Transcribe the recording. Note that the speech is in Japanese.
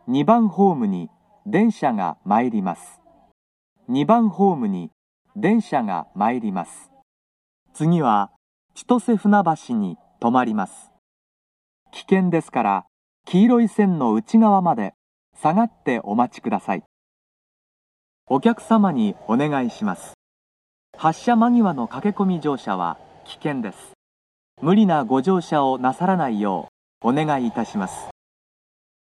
2番ホームに電車が参ります。2番ホームに電車が参ります。次は千歳船橋に止まります。危険ですから黄色い線の内側まで下がってお待ちください。お客様にお願いします。発車間際の駆け込み乗車は危険です。無理なご乗車をなさらないようお願いいたします。